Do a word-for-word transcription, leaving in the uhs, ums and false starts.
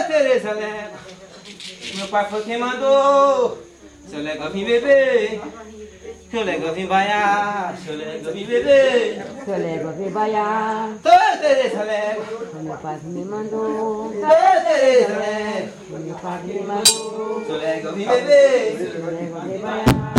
Tereza Légua, meu pai foi quem mandou. Seu Légua vim beber, seu Légua vim baiar, seu Légua vim beber. Seu Légua vem baiar, Ô Tereza Légua, o meu pai me mandou. ô Tereza Légua, O meu pai me mandou. seu Légua vim beber. Seu Légua vem baiar.